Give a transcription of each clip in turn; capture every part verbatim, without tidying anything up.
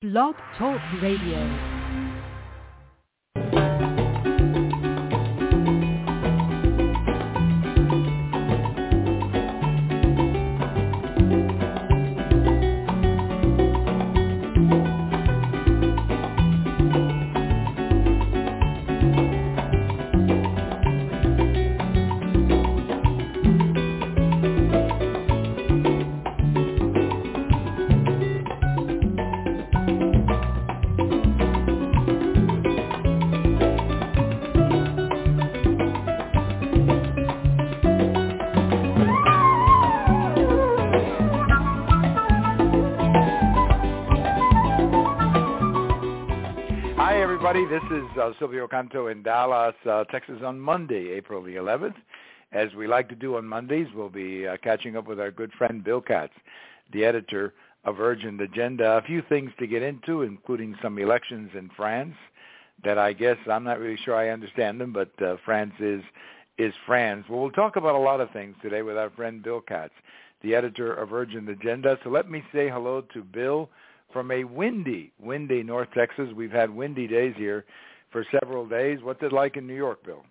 Blog Talk Radio. This is uh, Silvio Canto in Dallas, uh, Texas on Monday, April the eleventh. As we like to do on Mondays, we'll be uh, catching up with our good friend Bill Katz, the editor of Urgent Agenda. A few things to get into, including some elections in France that I guess I'm not really sure I understand them, but uh, France is is France. Well, we'll talk about a lot of things today with our friend Bill Katz, the editor of Urgent Agenda. So let me say hello to Bill from a windy, windy North Texas. We've had windy days here for several days. What's it like in New York, Bill?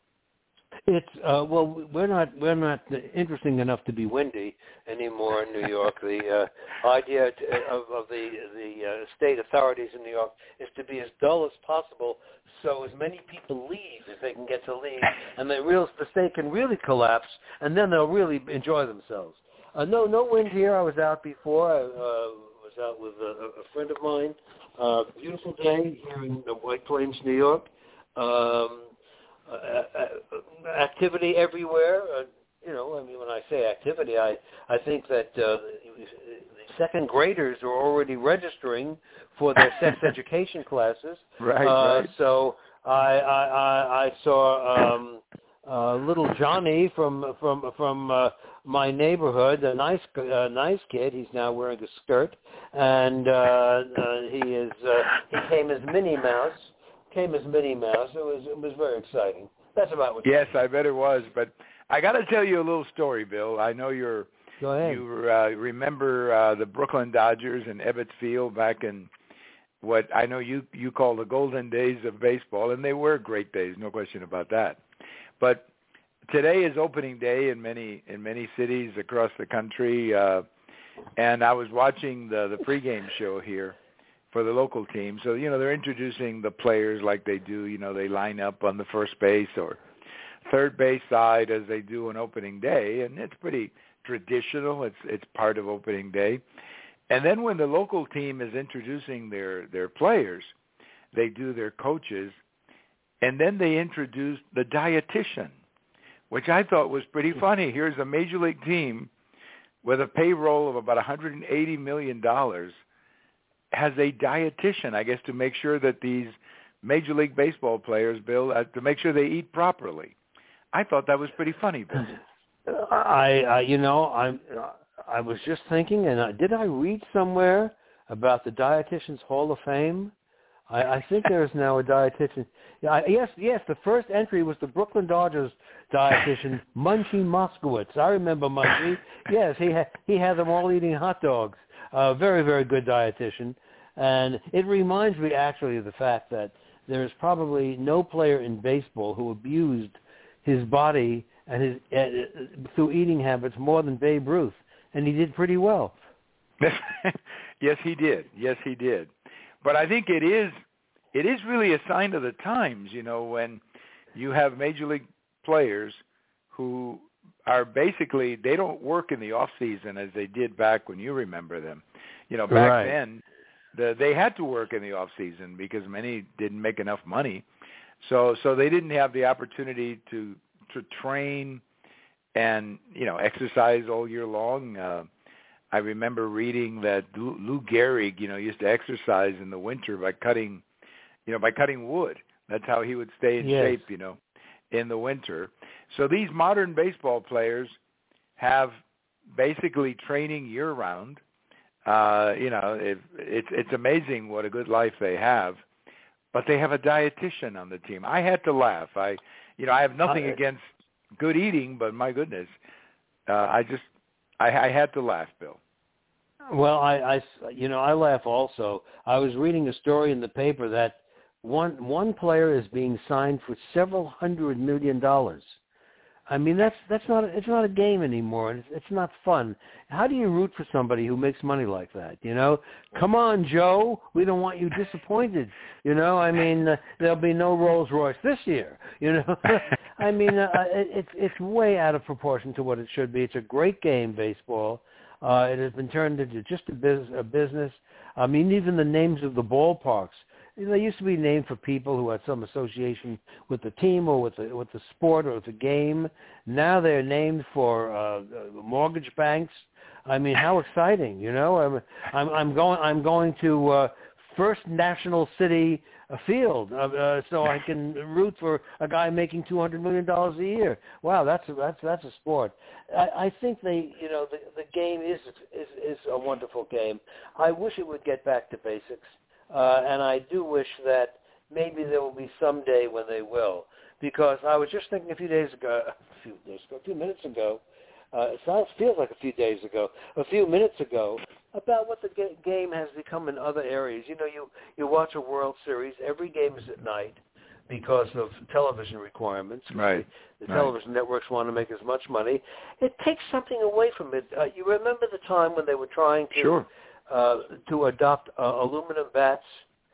It's uh, well, we're not we're not interesting enough to be windy anymore in New York. The uh, idea to, of, of the the uh, state authorities in New York is to be as dull as possible, so as many people leave as they can get to leave, and the real the state can really collapse, and then they'll really enjoy themselves. Uh, no, no wind here. I was out before. I, uh, was out with a, a friend of mine. Uh, beautiful day here in White Plains, New York. Um, uh, uh, activity everywhere. Uh, you know, I mean, when I say activity, I, I think that uh, the second graders are already registering for their sex education classes. Right, uh, right. So I, I, I, I saw um, uh, little Johnny from from from uh, my neighborhood, a nice uh, nice kid. He's now wearing a skirt, and uh, uh, he is uh, he came as Minnie Mouse. Came as Minnie Mouse. It was it was very exciting. That's about what. Yes, I bet it was. But I got to tell you a little story, Bill. I know you're. Go ahead. You uh, remember uh, the Brooklyn Dodgers and Ebbets Field back in what I know you you call the golden days of baseball, and they were great days, no question about that. But today is opening day in many in many cities across the country, uh, and I was watching the the pregame show here for the local team. So you know they're introducing the players like they do. You know they line up on the first base or third base side as they do on opening day, and it's pretty traditional. It's it's part of opening day. And then when the local team is introducing their their players, they do their coaches. And then they introduced the dietitian, which I thought was pretty funny. Here's a major league team with a payroll of about one hundred eighty million dollars, has a dietitian, I guess, to make sure that these major league baseball players, Bill, uh, to make sure they eat properly. I thought that was pretty funny, Bill. I, I you know, I I was just thinking, and I, did I read somewhere about the Dietitians Hall of Fame? I, I think there is now a dietitian. Yeah, I, yes, yes. The first entry was the Brooklyn Dodgers dietitian, Munchie Moskowitz. I remember Munchie. Yes, he had he had them all eating hot dogs. Uh, very, very good dietitian. And it reminds me actually of the fact that there is probably no player in baseball who abused his body and his uh, through eating habits more than Babe Ruth, and he did pretty well. Yes, he did. Yes, he did. But I think it is it is really a sign of the times, you know, when you have major league players who are basically, they don't work in the off season as they did back when you remember them. You know, back right. then the, they had to work in the off season because many didn't make enough money. So so they didn't have the opportunity to to train and, you know, exercise all year long. Uh, I remember reading that Lou Gehrig, you know, used to exercise in the winter by cutting, you know, by cutting wood. That's how he would stay in yes. shape, you know, in the winter. So these modern baseball players have basically training year-round. Uh, you know, it, it's it's amazing what a good life they have. But they have a dietitian on the team. I had to laugh. I, you know, I have nothing I, against good eating, but my goodness, uh, I just, I, I had to laugh, Bill. Well, I, I, you know, I laugh also. I was reading a story in the paper that one one player is being signed for several hundred million dollars. I mean, that's that's not it's not a game anymore, and it's, it's not fun. How do you root for somebody who makes money like that? You know, come on, Joe, we don't want you disappointed. You know, I mean, uh, there'll be no Rolls Royce this year. You know, I mean, uh, it, it's it's way out of proportion to what it should be. It's a great game, baseball. Uh, it has been turned into just a, biz- a business. I mean, even the names of the ballparks. They used to be named for people who had some association with the team or with the with the sport or with the game. Now they're named for uh, mortgage banks. I mean, how exciting! You know, I'm I'm, I'm going I'm going to uh, First National City Field, uh, uh, so I can root for a guy making two hundred million dollars a year. Wow, that's a, that's that's a sport. I, I think they, you know, the the game is is is a wonderful game. I wish it would get back to basics. Uh, and I do wish that maybe there will be some day when they will, because I was just thinking a few days ago, a few days ago, a few minutes ago, uh, it sounds, feels like a few days ago, a few minutes ago, about what the ga- game has become in other areas. You know, you, you watch a World Series, every game is at night because of television requirements. Right. The, the television right. networks want to make as much money. It takes something away from it. Uh, you remember the time when they were trying to... Sure. Uh, to adopt uh, aluminum bats,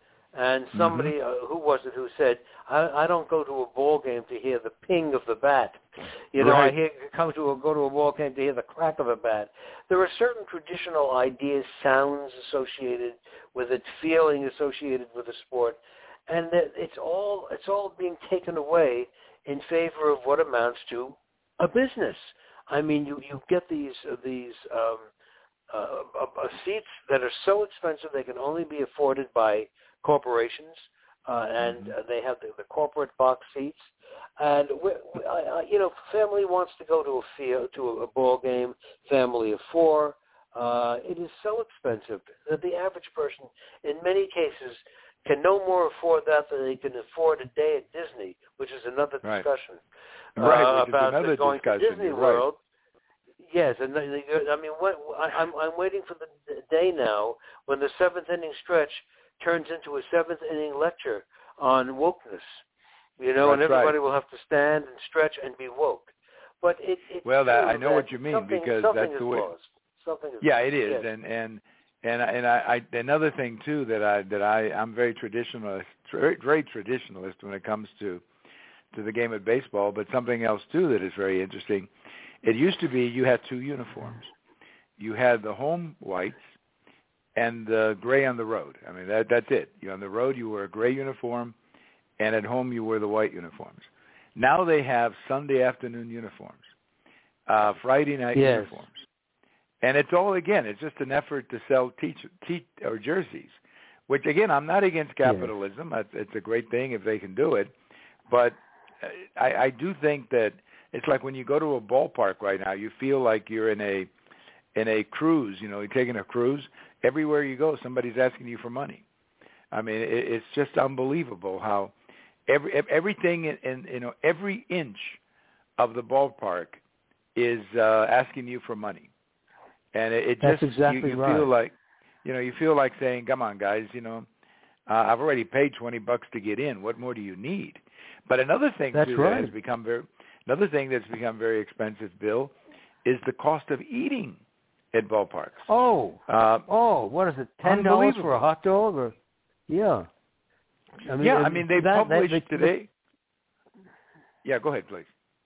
and somebody, mm-hmm. uh, who was it, who said, I, I don't go to a ball game to hear the ping of the bat. You know, right. I hear, come to a, go to a ball game to hear the crack of a bat. There are certain traditional ideas, sounds associated with it, feeling associated with the sport, and that it's all it's all being taken away in favor of what amounts to a business. I mean, you, you get these uh, these. Um, Uh, uh, seats that are so expensive they can only be afforded by corporations, uh, and mm-hmm. uh, they have the, the corporate box seats. And we, we, uh, you know, family wants to go to a field, to a, a ball game. Family of four. Uh, it is so expensive that the average person, in many cases, can no more afford that than they can afford a day at Disney, which is another right. discussion. Right, uh, which about is another going discussion. to Disney You're World. Right. Yes, and the, the, I mean, what, I, I'm I'm waiting for the day now when the seventh inning stretch turns into a seventh inning lecture on wokeness, you know, That's and everybody right. will have to stand and stretch and be woke. But it, it's well, that, true I know that what you mean something, because something that's is the way. lost. Something is yeah, lost. it is, Yes. and and and and I, I another thing too that I that I I'm very traditionalist, very, very traditionalist when it comes to to the game of baseball. But something else too that is very interesting. It used to be you had two uniforms. You had the home whites and the gray on the road. I mean, that that's it. You on the road, you wore a gray uniform, and at home, you wore the white uniforms. Now they have Sunday afternoon uniforms, uh, Friday night yes. uniforms, and it's all again. It's just an effort to sell teach, teach or jerseys. Which again, I'm not against capitalism. Yes. It's a great thing if they can do it, but I, I do think that. It's like when you go to a ballpark right now, you feel like you're in a in a cruise. You know, you're taking a cruise. Everywhere you go, somebody's asking you for money. I mean, it, it's just unbelievable how every everything in, in you know every inch of the ballpark is uh, asking you for money, and it, it That's just exactly you, you right. feel like you know you feel like saying, "Come on, guys, you know, uh, I've already paid twenty bucks to get in. What more do you need?" But another thing That's too right. that has become very Another thing that's become very expensive, Bill, is the cost of eating at ballparks. Oh, uh, oh, what is it? Ten dollars for a hot dog, or yeah? I mean, yeah, I mean they that, published that, they, today. Yeah, go ahead, please.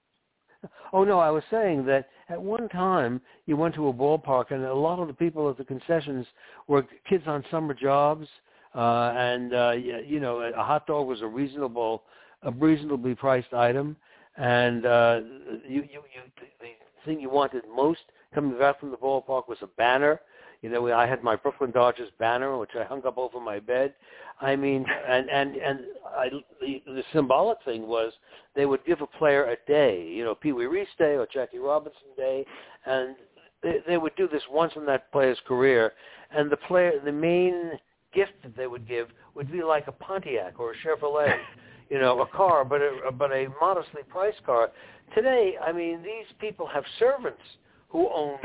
Oh no, I was saying that at one time you went to a ballpark, and a lot of the people at the concessions were kids on summer jobs, uh, and uh, you know, a hot dog was a reasonable, a reasonably priced item. And uh, you, you, you, the thing you wanted most coming back from the ballpark was a banner. You know, I had my Brooklyn Dodgers banner, which I hung up over my bed. I mean, and and and I, the, the symbolic thing was they would give a player a day. You know, Pee Wee Reese Day or Jackie Robinson Day, and they, they would do this once in that player's career. And the player, the main gift that they would give would be like a Pontiac or a Chevrolet. You know, a car, but a, but a modestly priced car. Today, I mean, these people have servants who own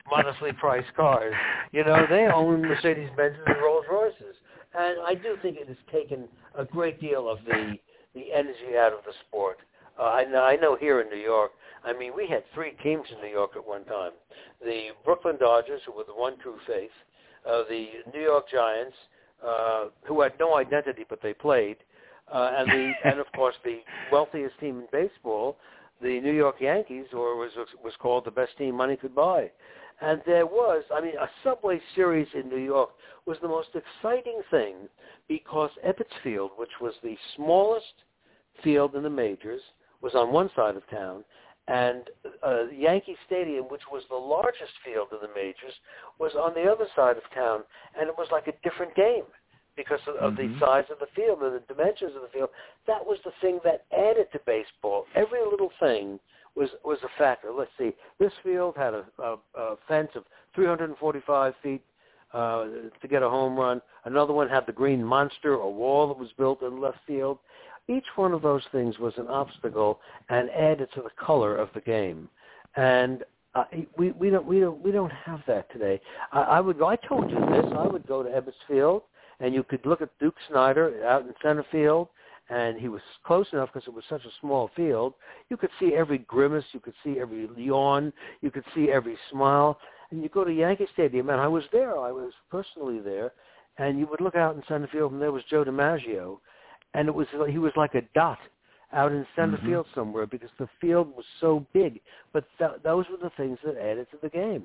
modestly priced cars. You know, they own Mercedes-Benzes and Rolls-Royces. And I do think it has taken a great deal of the the energy out of the sport. Uh, I, know, I know here in New York, I mean, we had three teams in New York at one time. The Brooklyn Dodgers, who were the one true faith, uh, the New York Giants, uh, who had no identity but they played, uh, and the and of course the wealthiest team in baseball, the New York Yankees, or was was called the best team money could buy. And there was, I mean, a Subway Series in New York was the most exciting thing because Ebbets Field, which was the smallest field in the majors, was on one side of town, and uh, Yankee Stadium, which was the largest field in the majors, was on the other side of town, and it was like a different game because of, of mm-hmm. the size of the field and the dimensions of the field. That was the thing that added to baseball. Every little thing was was a factor. Let's see. This field had a, a, a fence of three hundred forty-five feet uh, to get a home run. Another one had the Green Monster, a wall that was built in left field. Each one of those things was an obstacle and added to the color of the game. And uh, we we don't we don't we don't have that today. I, I would. I told you this. I would go to Ebbets Field, and you could look at Duke Snider out in center field. And he was close enough because it was such a small field. You could see every grimace. You could see every yawn. You could see every smile. And you go to Yankee Stadium, and I was there. I was personally there. And you would look out in center field, and there was Joe DiMaggio. And it was he was like a dot out in center mm-hmm. field somewhere because the field was so big. But th- those were the things that added to the game.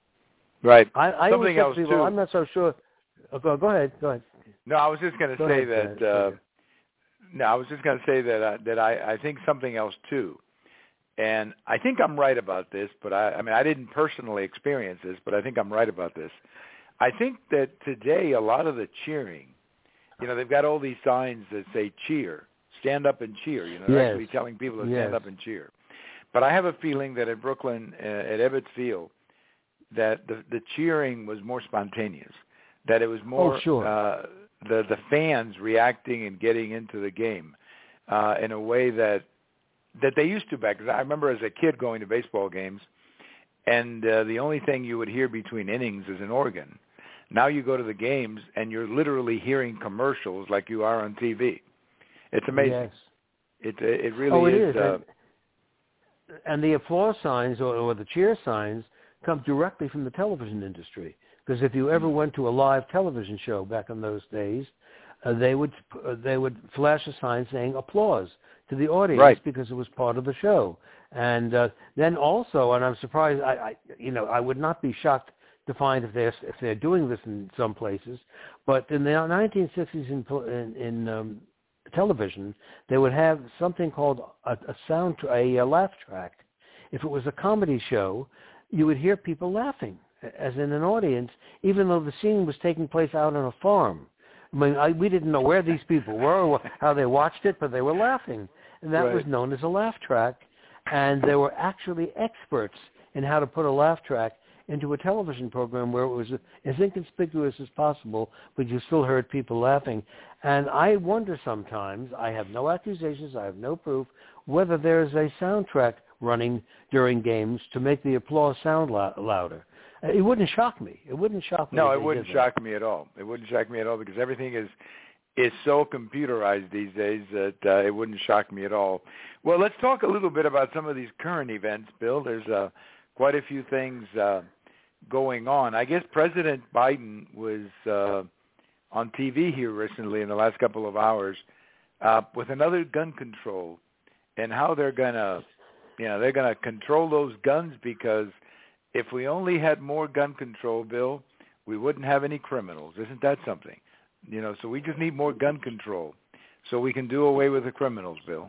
Right. I, I Something else, people, too. I'm not so sure. Oh, go, go ahead. Go ahead. No, I was just going to go say ahead, that... Uh, No, I was just going to say that uh, that I, I think something else too, and I think I'm right about this. But I, I mean, I didn't personally experience this, but I think I'm right about this. I think that today a lot of the cheering, you know, they've got all these signs that say "cheer," stand up and cheer. You know, they're yes. actually telling people to yes. stand up and cheer. But I have a feeling that at Brooklyn, uh, at Ebbets Field, that the the cheering was more spontaneous. That it was more. Oh, sure. Uh, the the fans reacting and getting into the game uh, in a way that that they used to back. Cause I remember as a kid going to baseball games, and uh, the only thing you would hear between innings is an organ. Now you go to the games, and you're literally hearing commercials like you are on T V. It's amazing. Yes. It it really oh, it is. is. Uh, and, and the applause signs or, or the cheer signs come directly from the television industry. Because if you ever went to a live television show back in those days, uh, they would uh, they would flash a sign saying applause to the audience right. because it was part of the show. And uh, then also, and I'm surprised, I, I you know I would not be shocked to find if they're if they're doing this in some places, but in the nineteen sixties in in, in um, television, they would have something called a, a sound a, a laugh track. If it was a comedy show, you would hear people laughing, as in an audience, even though the scene was taking place out on a farm. I mean, I, we didn't know where these people were or how they watched it, but they were laughing. And that right. was known as a laugh track. And there were actually experts in how to put a laugh track into a television program where it was as inconspicuous as possible, but you still heard people laughing. And I wonder sometimes, I have no accusations, I have no proof, whether there's a soundtrack running during games to make the applause sound lo- louder. It wouldn't shock me. It wouldn't shock me. No, it wouldn't shock me at all. It wouldn't shock me at all because everything is is so computerized these days that uh, it wouldn't shock me at all. Well, let's talk a little bit about some of these current events, Bill. There's uh, quite a few things uh, going on. I guess President Biden was uh, on T V here recently in the last couple of hours uh, with another gun control and how they're going to, you know, they're going to control those guns because if we only had more gun control, Bill, we wouldn't have any criminals. Isn't that something? You know, so we just need more gun control so we can do away with the criminals, Bill.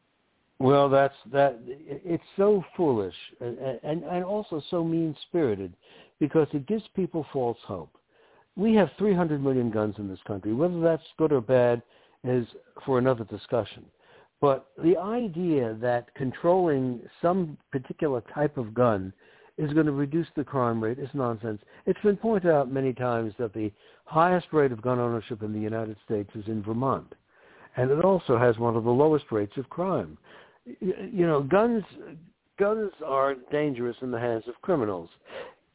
Well, that's that. It's so foolish and, and, and also so mean-spirited because it gives people false hope. We have three hundred million guns in this country. Whether that's good or bad is for another discussion. But the idea that controlling some particular type of gun is going to reduce the crime rate is nonsense. It's been pointed out many times that the highest rate of gun ownership in the United States is in Vermont. And it also has one of the lowest rates of crime. You know, guns guns are dangerous in the hands of criminals.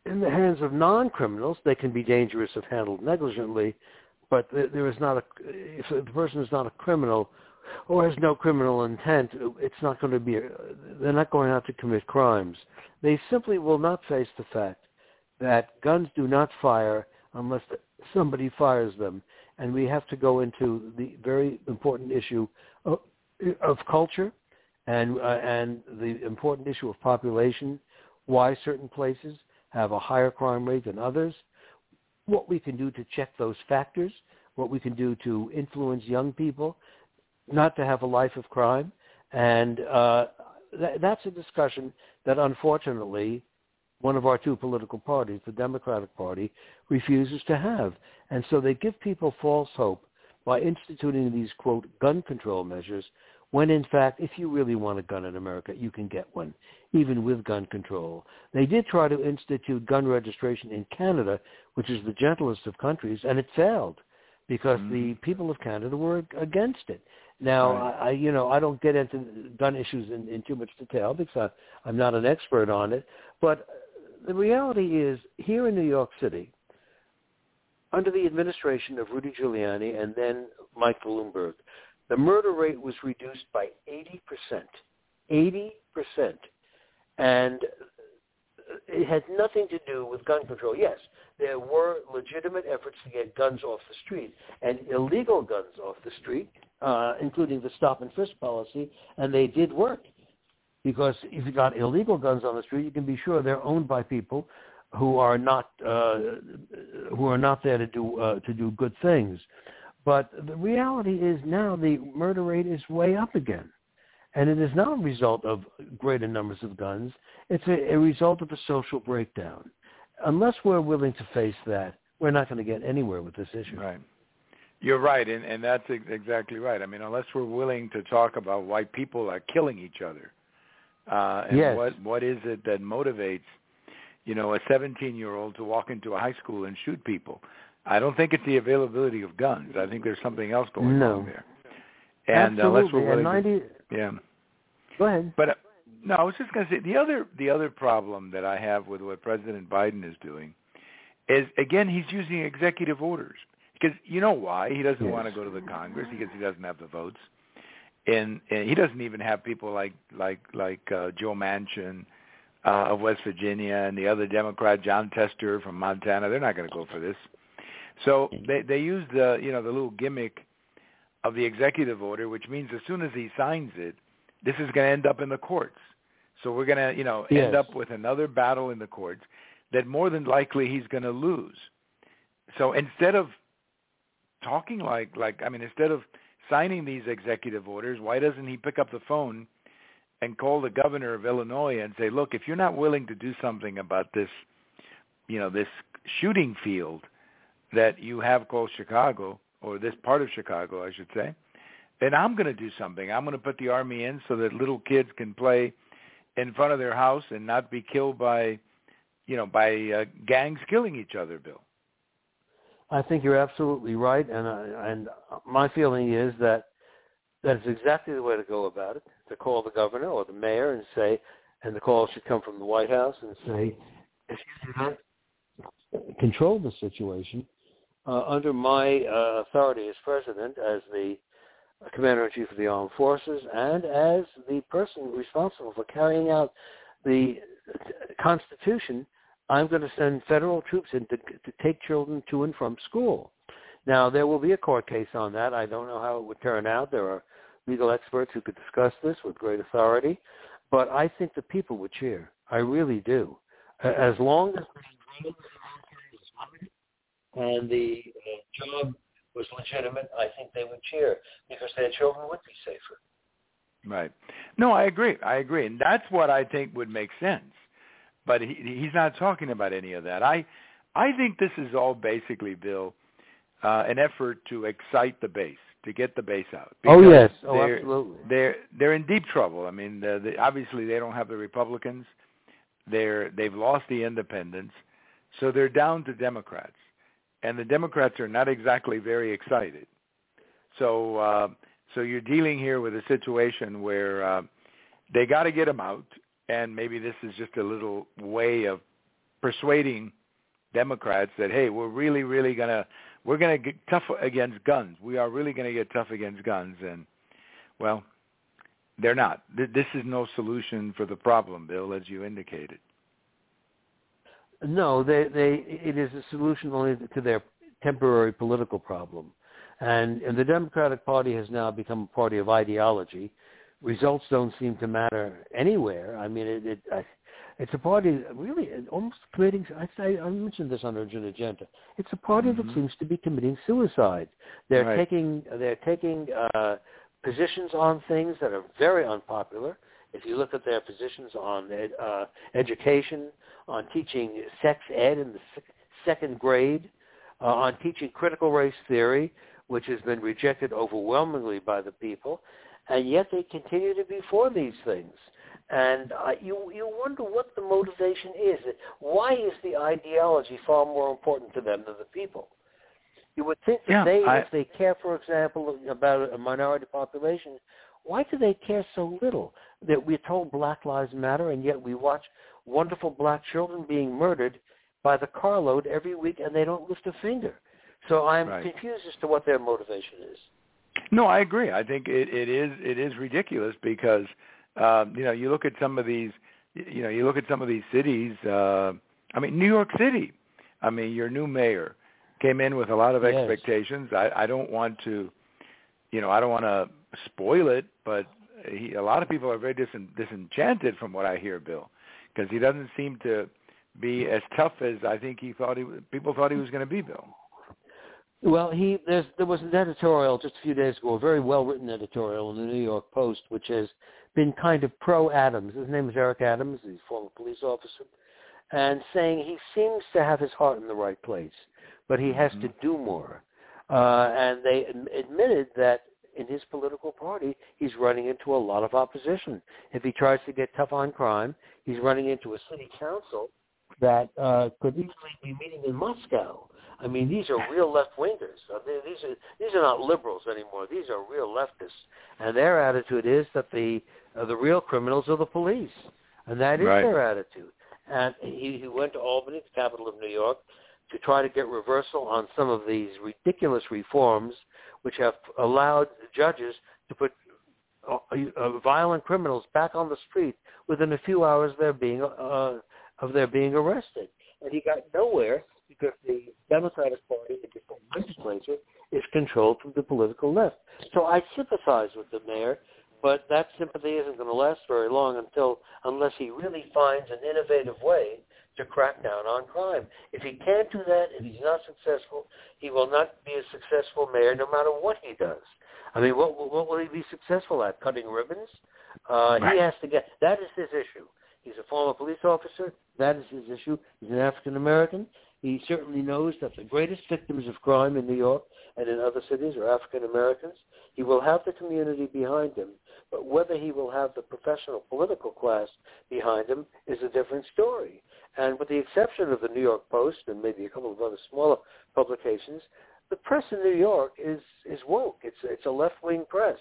in the hands of non-criminals, they can be dangerous if handled negligently, but there is not a, if the person is not a criminal or has no criminal intent, it's not going to be, they're not going out to commit crimes. They simply will not face the fact that guns do not fire unless somebody fires them. And we have to go into the very important issue of, of culture and, uh, and the important issue of population, why certain places have a higher crime rate than others, what we can do to check those factors, what we can do to influence young people not to have a life of crime. And uh, th- that's a discussion that, unfortunately, one of our two political parties, the Democratic Party, refuses to have. And so they give people false hope by instituting these, quote, gun control measures, when in fact, if you really want a gun in America, you can get one, even with gun control. They did try to institute gun registration in Canada, which is the gentlest of countries, and it failed because mm. the people of Canada were against it. Now, right. I, you know, I don't get into gun issues in, in too much detail because I, I'm not an expert on it, but the reality is, here in New York City, under the administration of Rudy Giuliani and then Mike Bloomberg, the murder rate was reduced by eighty percent. eighty percent. And it had nothing to do with gun control. Yes, there were legitimate efforts to get guns off the street and illegal guns off the street, uh, including the stop and frisk policy, and they did work. Because if you got illegal guns on the street, you can be sure they're owned by people who are not uh, who are not there to do uh, to do good things. But the reality is now the murder rate is way up again, and it is not a result of greater numbers of guns. It's a, a result of a social breakdown. Unless we're willing to face that, we're not going to get anywhere with this issue. Right. You're right, and, and that's exactly right. I mean, unless we're willing to talk about why people are killing each other. Uh, and yes. what what is it that motivates, you know, a seventeen-year-old to walk into a high school and shoot people? I don't think it's the availability of guns. I think there's something else going no. on there. And Absolutely. unless we're willing ninety to, yeah. Go ahead. But uh, no, I was just going to say the other the other problem that I have with what President Biden is doing is, again, he's using executive orders because you know why? He doesn't yes. want to go to the Congress because he doesn't have the votes. And, and he doesn't even have people like like like uh, Joe Manchin uh, of West Virginia and the other Democrat John Tester from Montana. They're not going to go for this. So they they use the you know the little gimmick of the executive order, which means as soon as he signs it, this is going to end up in the courts. So we're going to you know yes. end up with another battle in the courts that more than likely he's going to lose. So instead of talking like like I mean instead of signing these executive orders, why doesn't he pick up the phone and call the governor of Illinois and say, look, if you're not willing to do something about this, you know, this shooting field that you have called Chicago, or this part of Chicago, I should say, then I'm going to do something. I'm going to put the Army in so that little kids can play in front of their house and not be killed by, you know, by uh, gangs killing each other, Bill. I think you're absolutely right, and uh, and my feeling is that that's exactly the way to go about it, to call the governor or the mayor and say, and the call should come from the White House and say, if you do not control the situation, uh, under my uh, authority as president, as the commander-in-chief of the armed forces, and as the person responsible for carrying out the Constitution, I'm going to send federal troops in to, to take children to and from school. Now, there will be a court case on that. I don't know how it would turn out. There are legal experts who could discuss this with great authority. But I think the people would cheer. I really do. As long as and the uh, job was legitimate, I think they would cheer because their children would be safer. Right. No, I agree. I agree. And that's what I think would make sense. But he, he's not talking about any of that. I I think this is all basically, Bill, uh, an effort to excite the base, to get the base out. Oh, yes. Oh, they're, absolutely. They're, they're in deep trouble. I mean, the, the, obviously they don't have the Republicans. They're, they've lost the independents. So they're down to Democrats. And the Democrats are not exactly very excited. So uh, so you're dealing here with a situation where uh, they got to get him out. And maybe this is just a little way of persuading Democrats that, hey, we're really, really going to, we're going to get tough against guns. We are really going to get tough against guns. And, well, they're not. This is no solution for the problem, Bill, as you indicated. No, they, they, it is a solution only to their temporary political problem. And, and the Democratic Party has now become a party of ideology. Results don't seem to matter anywhere. I mean, it, it, I, it's a party really almost committing, I, I mentioned this on Urgent Agenda, it's a party mm-hmm. that seems to be committing suicide. They're right. taking, they're taking uh, positions on things that are very unpopular. If you look at their positions on ed, uh, education, on teaching sex ed in the second grade, uh, on teaching critical race theory, which has been rejected overwhelmingly by the people, and yet they continue to be for these things. And uh, you you wonder what the motivation is. Why is the ideology far more important to them than the people? You would think that yeah, they, I... if they care, for example, about a minority population, why do they care so little? That we're told Black Lives Matter, and yet we watch wonderful black children being murdered by the carload every week, and they don't lift a finger. So I'm right. confused as to what their motivation is. No, I agree. I think it, it is it is ridiculous because um, you know you look at some of these you know you look at some of these cities. Uh, I mean, New York City. I mean, your new mayor came in with a lot of yes. expectations. I, I don't want to, you know, I don't want to spoil it, but he, a lot of people are very dis- disenchanted from what I hear, Bill, because he doesn't seem to be as tough as I think he thought he people thought he was going to be, Bill. Well, he there's, there was an editorial just a few days ago, a very well-written editorial in the New York Post, which has been kind of pro-Adams. His name is Eric Adams. He's a former police officer, and saying he seems to have his heart in the right place, but he has mm-hmm. to do more. Uh, and they admitted that in his political party, he's running into a lot of opposition. If he tries to get tough on crime, he's running into a city council that uh, could easily be meeting in Moscow. I mean, these are real left-wingers. Uh, they, these are these are not liberals anymore. These are real leftists, and their attitude is that the uh, the real criminals are the police, and that is right. their attitude. And he, he went to Albany, the capital of New York, to try to get reversal on some of these ridiculous reforms, which have allowed judges to put uh, uh, violent criminals back on the street within a few hours of their being uh, of their being arrested. And he got nowhere, because the Democratic Party, the legislature, is controlled from the political left. So I sympathize with the mayor, but that sympathy isn't going to last very long until unless he really finds an innovative way to crack down on crime. If he can't do that, if he's not successful, he will not be a successful mayor no matter what he does. I mean, what, what will he be successful at? Cutting ribbons? Uh, right. He has to get, that is his issue. He's a former police officer. That is his issue. He's an African-American. He certainly knows that the greatest victims of crime in New York and in other cities are African-Americans. He will have the community behind him, but whether he will have the professional political class behind him is a different story. And with the exception of the New York Post and maybe a couple of other smaller publications, the press in New York is, is woke. It's, it's a left-wing press.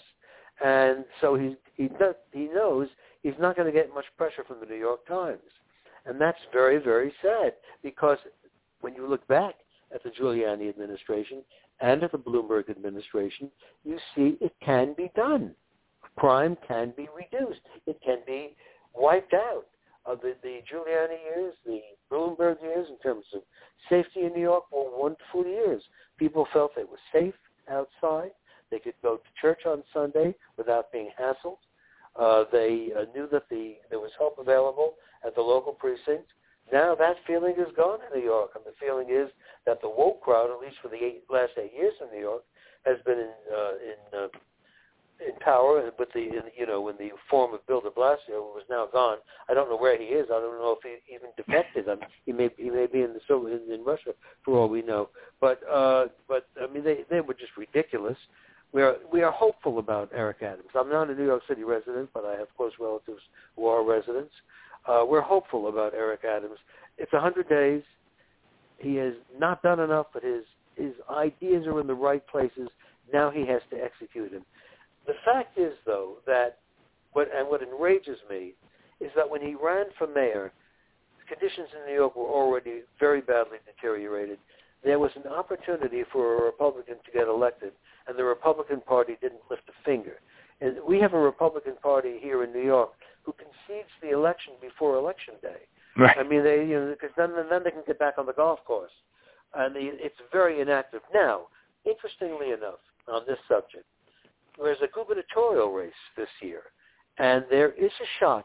And so he, he, does, he knows he's not going to get much pressure from the New York Times. And that's very, very sad, because when you look back at the Giuliani administration and at the Bloomberg administration, you see it can be done. Crime can be reduced. It can be wiped out. Uh, the, the Giuliani years, the Bloomberg years, in terms of safety in New York, were wonderful years. People felt they were safe outside. They could go to church on Sunday without being hassled. Uh, they uh, knew that the there was help available at the local precinct. Now that feeling is gone in New York, and the feeling is that the woke crowd, at least for the eight, last eight years in New York, has been in uh, in uh, in power with the in, you know in the form of Bill de Blasio, who is now gone. I don't know where he is. I don't know if he even defected. I mean, he may he may be in the so in, in Russia for all we know. But uh, but I mean they they were just ridiculous. We are we are hopeful about Eric Adams. I'm not a New York City resident, but I have close relatives who are residents. Uh, we're hopeful about Eric Adams. It's a hundred days. He has not done enough, but his his ideas are in the right places. Now he has to execute them. The fact is, though, that what and what enrages me is that when he ran for mayor, conditions in New York were already very badly deteriorated. There was an opportunity for a Republican to get elected, and the Republican Party didn't lift a finger. And we have a Republican Party here in New York who concedes the election before Election Day. Right. I mean, they, you know, because then, then they can get back on the golf course. And the, it's very inactive. Now, interestingly enough, on this subject, there's a gubernatorial race this year, and there is a shot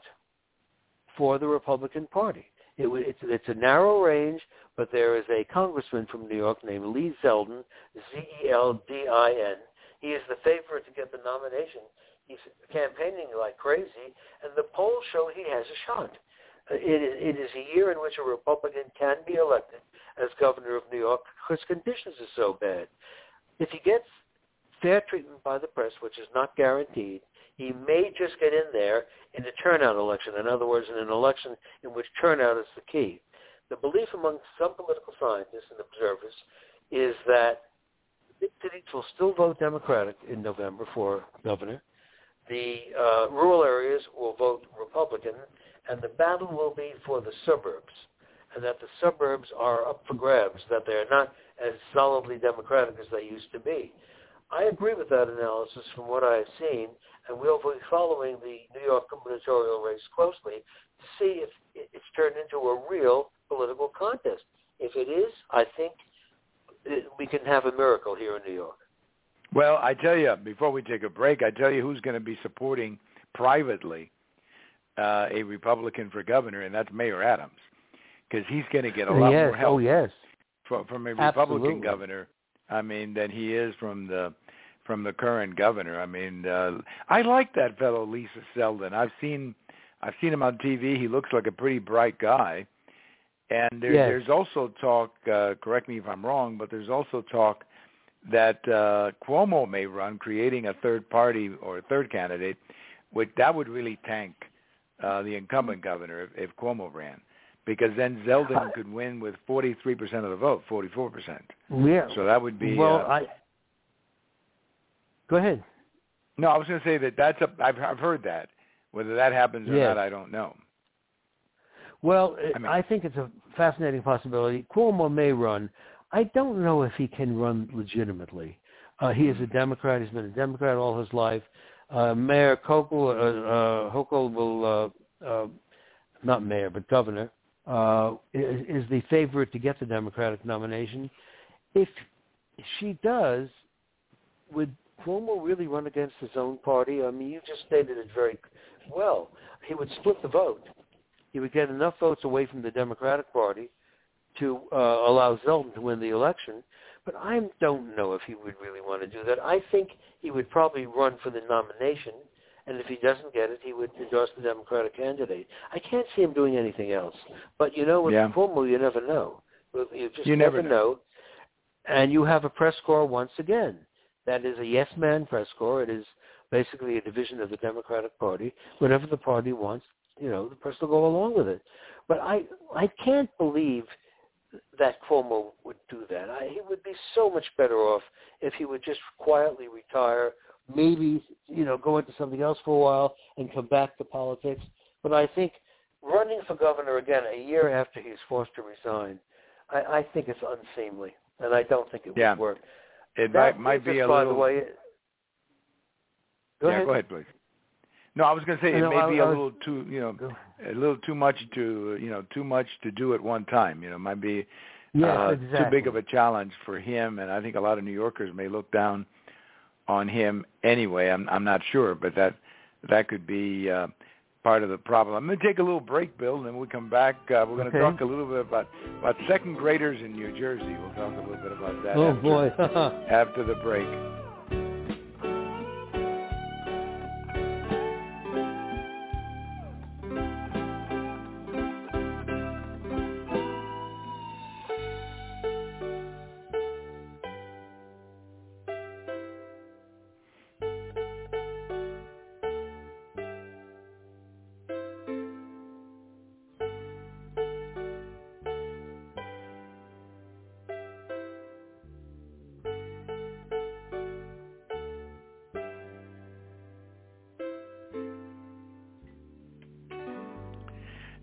for the Republican Party. It, it's, it's a narrow range, but there is a congressman from New York named Lee Zeldin, Z E L D I N. He is the favorite to get the nomination. He's campaigning like crazy, and the polls show he has a shot. It, it is a year in which a Republican can be elected as governor of New York because conditions are so bad. If he gets fair treatment by the press, which is not guaranteed, he may just get in there in a turnout election. In other words, in an election in which turnout is the key. The belief among some political scientists and observers is that big cities will still vote Democratic in November for governor. The uh, rural areas will vote Republican, and the battle will be for the suburbs, and that the suburbs are up for grabs, that they're not as solidly Democratic as they used to be. I agree with that analysis from what I have seen, and we'll be following the New York gubernatorial race closely to see if it's turned into a real political contest. If it is, I think we can have a miracle here in New York. Well, I tell you, before we take a break, I tell you who's going to be supporting privately uh, a Republican for governor, and that's Mayor Adams, because he's going to get a lot yes. more help oh, yes. from, from a Republican Absolutely. governor, I mean, than he is from the from the current governor. I mean, uh, I like that fellow, Lee Zeldin. I've seen I've seen him on T V. He looks like a pretty bright guy. And there, yes. there's also talk, uh, correct me if I'm wrong, but there's also talk that uh, Cuomo may run, creating a third party or a third candidate, which that would really tank uh, the incumbent governor if, if Cuomo ran, because then Zeldin could win with forty-three percent of the vote, forty-four percent. Yeah. So that would be. Well, uh, I. Go ahead. No, I was going to say that that's a. I've, I've heard that. Whether that happens or yes. not, I don't know. Well, I, mean, I think it's a fascinating possibility. Cuomo may run. I don't know if he can run legitimately. Uh, he is a Democrat. He's been a Democrat all his life. Uh, Mayor Hochul, uh, uh, Hochul will, uh, uh, not mayor, but governor, uh, is, is the favorite to get the Democratic nomination. If she does, would Cuomo really run against his own party? I mean, you just stated it very well. He would split the vote. He would get enough votes away from the Democratic Party to uh, allow Zeldin to win the election. But I don't know if he would really want to do that. I think he would probably run for the nomination, and if he doesn't get it, he would endorse the Democratic candidate. I can't see him doing anything else. But, you know, with yeah. Cuomo, you never know. You just you never, never know. know. And you have a press corps once again. That is a yes-man press corps. It is basically a division of the Democratic Party. Whatever the party wants, you know, the press will go along with it. But I I can't believe that Cuomo would do that. I, he would be so much better off if he would just quietly retire, maybe, you know, go into something else for a while and come back to politics. But I think running for governor again a year after he's forced to resign, I, I think it's unseemly, and I don't think it yeah. would work. It that might, might be us, a by little... the way, go yeah, ahead. go ahead, please. No, I was going to say it no, may I, be I a was, little too, you know, a little too much to, you know, too much to do at one time. You know, might be yes, uh, exactly. too big of a challenge for him, and I think a lot of New Yorkers may look down on him anyway. I'm, I'm not sure, but that that could be uh, part of the problem. I'm going to take a little break, Bill, and then we'll come back. Uh, we're going to okay. talk a little bit about about second graders in New Jersey. We'll talk a little bit about that. Oh after, boy! after the break.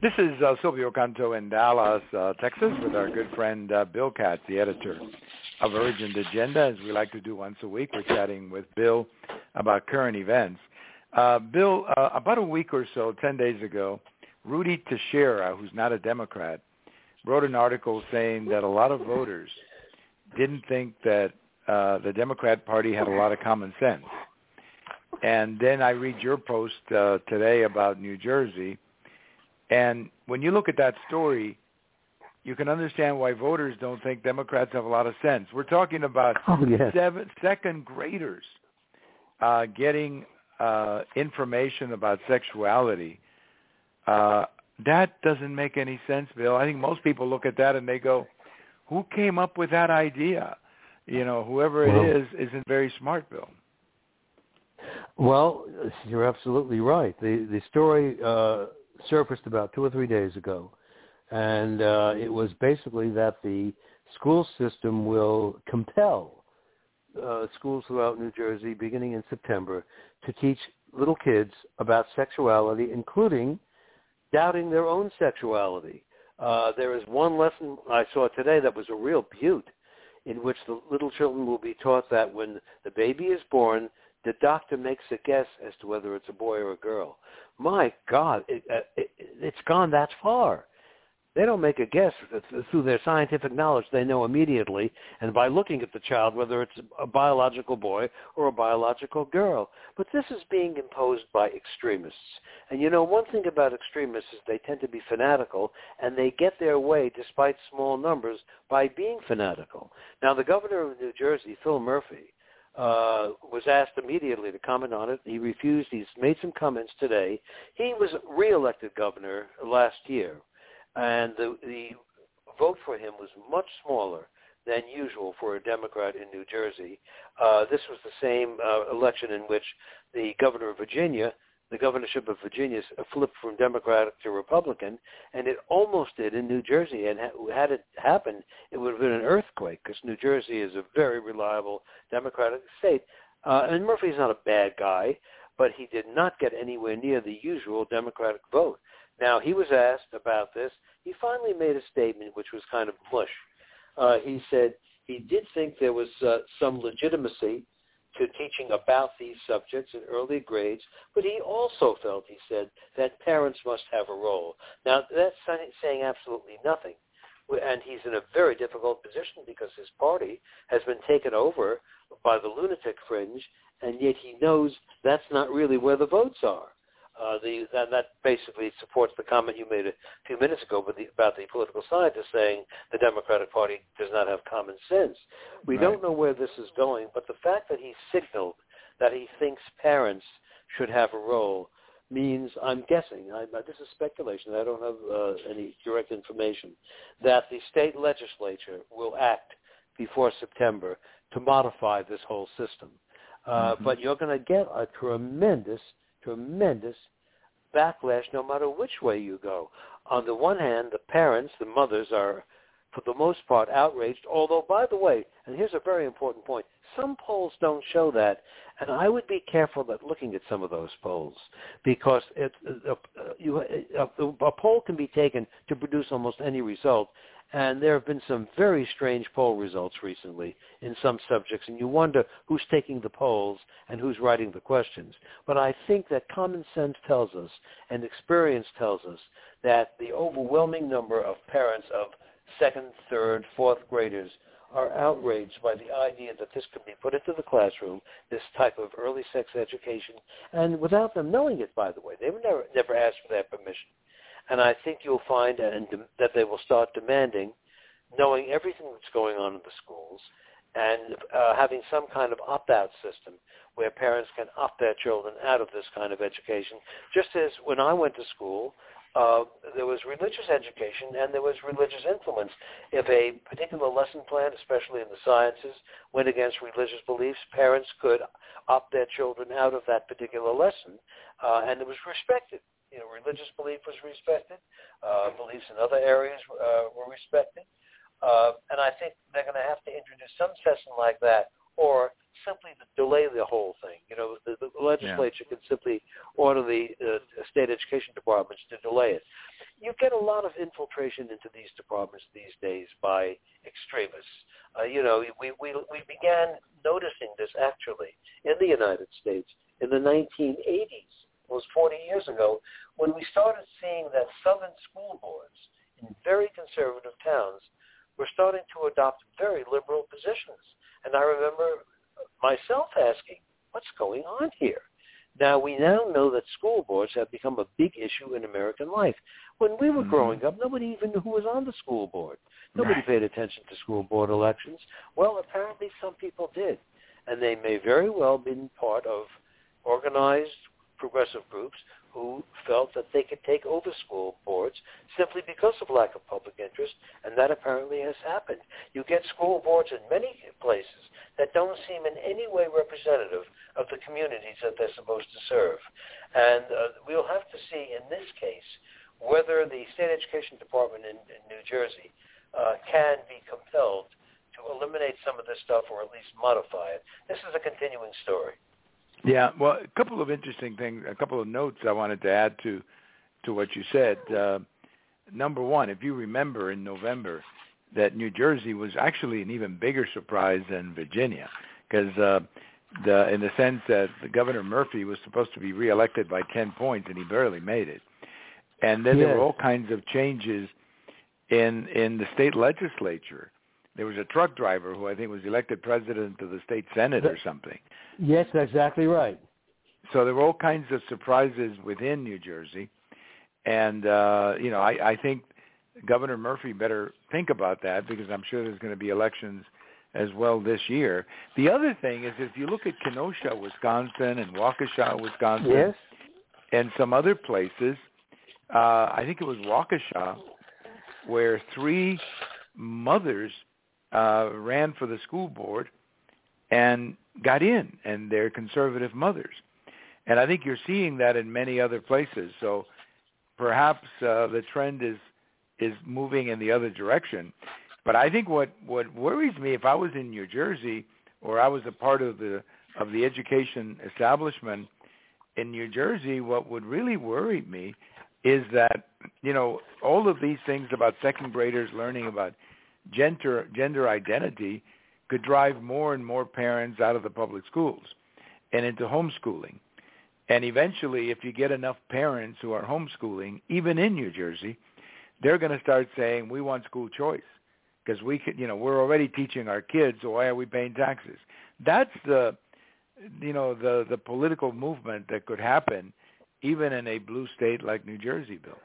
This is uh, Silvio Canto in Dallas, uh, Texas, with our good friend uh, Bill Katz, the editor of Urgent Agenda. As we like to do once a week, we're chatting with Bill about current events. Uh, Bill, uh, about a week or so, ten days ago, Rudy Teixeira, who's not a Democrat, wrote an article saying that a lot of voters didn't think that uh, the Democrat Party had a lot of common sense. And then I read your post uh, today about New Jersey. And when you look at that story, you can understand why voters don't think Democrats have a lot of sense. We're talking about oh, yes. seven second graders uh, getting uh, information about sexuality. Uh, that doesn't make any sense, Bill. I think most people look at that and they go, who came up with that idea? You know, whoever well, it is isn't very smart, Bill. Well, you're absolutely right. The, the story uh, surfaced about two or three days ago, and uh, it was basically that the school system will compel uh, schools throughout New Jersey, beginning in September, to teach little kids about sexuality, including doubting their own sexuality. Uh, there is one lesson I saw today that was a real beaut, in which the little children will be taught that when the baby is born, the doctor makes a guess as to whether it's a boy or a girl. My God, it, it, it's gone that far. They don't make a guess. Through their scientific knowledge, they know immediately, and by looking at the child, whether it's a biological boy or a biological girl. But this is being imposed by extremists. And you know, one thing about extremists is they tend to be fanatical, and they get their way despite small numbers by being fanatical. Now, the governor of New Jersey, Phil Murphy, Uh, was asked immediately to comment on it. He refused. He's made some comments today. He was reelected governor last year, and the, the vote for him was much smaller than usual for a Democrat in New Jersey. Uh, this was the same uh, election in which the governor of Virginia, the governorship of Virginia, flipped from Democratic to Republican, and it almost did in New Jersey. And had it happened, it would have been an earthquake, because New Jersey is a very reliable Democratic state. Uh, and Murphy's not a bad guy, but he did not get anywhere near the usual Democratic vote. Now, he was asked about this. He finally made a statement which was kind of mush. Uh, he said he did think there was uh, some legitimacy to teaching about these subjects in early grades, but he also felt, he said, that parents must have a role. Now, that's saying absolutely nothing, and he's in a very difficult position because his party has been taken over by the lunatic fringe, and yet he knows that's not really where the votes are. Uh, the, that, that basically supports the comment you made a few minutes ago about the, about the political scientist saying the Democratic Party does not have common sense. We right. don't know where this is going, but the fact that he signaled that he thinks parents should have a role means, I'm guessing, I, this is speculation, I don't have uh, any direct information, that the state legislature will act before September to modify this whole system. Uh, mm-hmm. But you're going to get a tremendous tremendous backlash no matter which way you go. On the one hand, the parents, the mothers, are, for the most part, outraged, although, by the way, and here's a very important point, some polls don't show that, and I would be careful at looking at some of those polls, because it, uh, you, uh, a poll can be taken to produce almost any result, and there have been some very strange poll results recently in some subjects, and you wonder who's taking the polls and who's writing the questions. But I think that common sense tells us and experience tells us that the overwhelming number of parents of second, third, fourth graders are outraged by the idea that this could be put into the classroom, this type of early sex education, and without them knowing it, by the way. They were never, never asked for their permission. And I think you'll find and, that they will start demanding, knowing everything that's going on in the schools, and uh, having some kind of opt-out system where parents can opt their children out of this kind of education. Just as when I went to school, uh, there was religious education and there was religious influence. If a particular lesson plan, especially in the sciences, went against religious beliefs, parents could opt their children out of that particular lesson, uh, and it was respected. You know, religious belief was respected. Uh, beliefs in other areas uh, were respected. Uh, and I think they're going to have to introduce some session like that or simply to delay the whole thing. You know, the, the legislature yeah. can simply order the uh, state education departments to delay it. You get a lot of infiltration into these departments these days by extremists. Uh, you know, we, we we began noticing this actually in the United States in the nineteen eighties. It was forty years ago when we started seeing that Southern school boards in very conservative towns were starting to adopt very liberal positions. And I remember myself asking, what's going on here? Now, we now know that school boards have become a big issue in American life. When we were mm-hmm. growing up, nobody even knew who was on the school board. Nobody right. paid attention to school board elections. Well, apparently some people did, and they may very well have been part of organized progressive groups who felt that they could take over school boards simply because of lack of public interest, and that apparently has happened. You get school boards in many places that don't seem in any way representative of the communities that they're supposed to serve. And uh, we'll have to see in this case whether the state education department in, in New Jersey uh, can be compelled to eliminate some of this stuff or at least modify it. This is a continuing story. Yeah, well, a couple of interesting things, a couple of notes I wanted to add to to what you said. Uh, number one, if you remember in November, that New Jersey was actually an even bigger surprise than Virginia, because uh, the in the sense that the Governor Murphy was supposed to be reelected by ten points, and he barely made it. And then yes. there were all kinds of changes in in the state legislature. There was a truck driver who I think was elected president of the state senate or something. Yes, that's exactly right. So there were all kinds of surprises within New Jersey. And, uh, you know, I, I think Governor Murphy better think about that, because I'm sure there's going to be elections as well this year. The other thing is, if you look at Kenosha, Wisconsin, and Waukesha, Wisconsin, yes. and some other places, uh, I think it was Waukesha, where three mothers uh, ran for the school board and got in, and they're conservative mothers. And I think you're seeing that in many other places. So perhaps uh, the trend is is moving in the other direction. But I think what, what worries me, if I was in New Jersey or I was a part of the of the education establishment in New Jersey, what would really worry me is that, you know, all of these things about second graders learning about gender gender identity could drive more and more parents out of the public schools and into homeschooling. And eventually, if you get enough parents who are homeschooling, even in New Jersey, they're going to start saying, we want school choice, because we could, you know, we're already teaching our kids, so why are we paying taxes? That's the, you know, the, the political movement that could happen even in a blue state like New Jersey, Bill.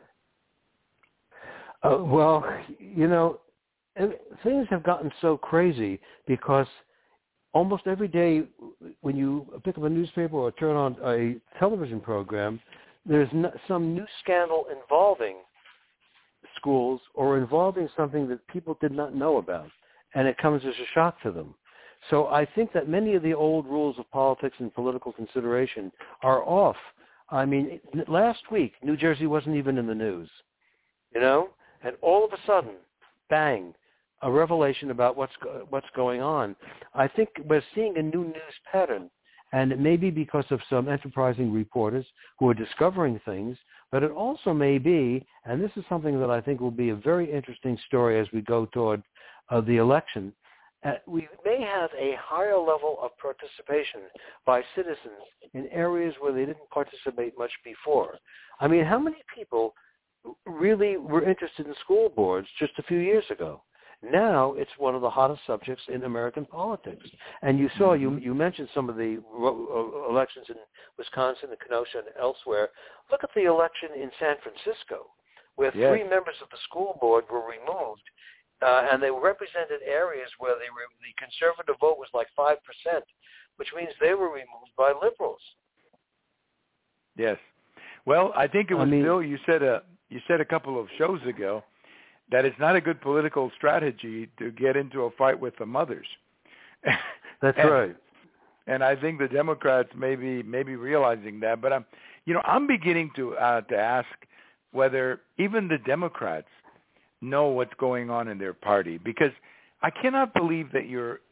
Uh, well, you know, things have gotten so crazy because almost every day when you pick up a newspaper or turn on a television program, there's some new scandal involving schools or involving something that people did not know about, and it comes as a shock to them. So I think that many of the old rules of politics and political consideration are off. I mean, last week, New Jersey wasn't even in the news, you know, and all of a sudden, bang, a revelation about what's go- what's going on. I think we're seeing a new news pattern, and it may be because of some enterprising reporters who are discovering things, but it also may be, and this is something that I think will be a very interesting story as we go toward uh, the election, uh, we may have a higher level of participation by citizens in areas where they didn't participate much before. I mean, how many people really were interested in school boards just a few years ago? Now it's one of the hottest subjects in American politics. And you saw, you you mentioned some of the elections in Wisconsin and Kenosha and elsewhere. Look at the election in San Francisco, where yes. three members of the school board were removed, uh, and they represented areas where they were, the conservative vote was like five percent, which means they were removed by liberals. Yes. Well, I think it was, I mean, Bill, you said a, you said a couple of shows ago that it's not a good political strategy to get into a fight with the mothers. That's and, right. And I think the Democrats may be, may be realizing that. But I'm, you know, I'm beginning to uh, to ask whether even the Democrats know what's going on in their party, because I cannot believe that you're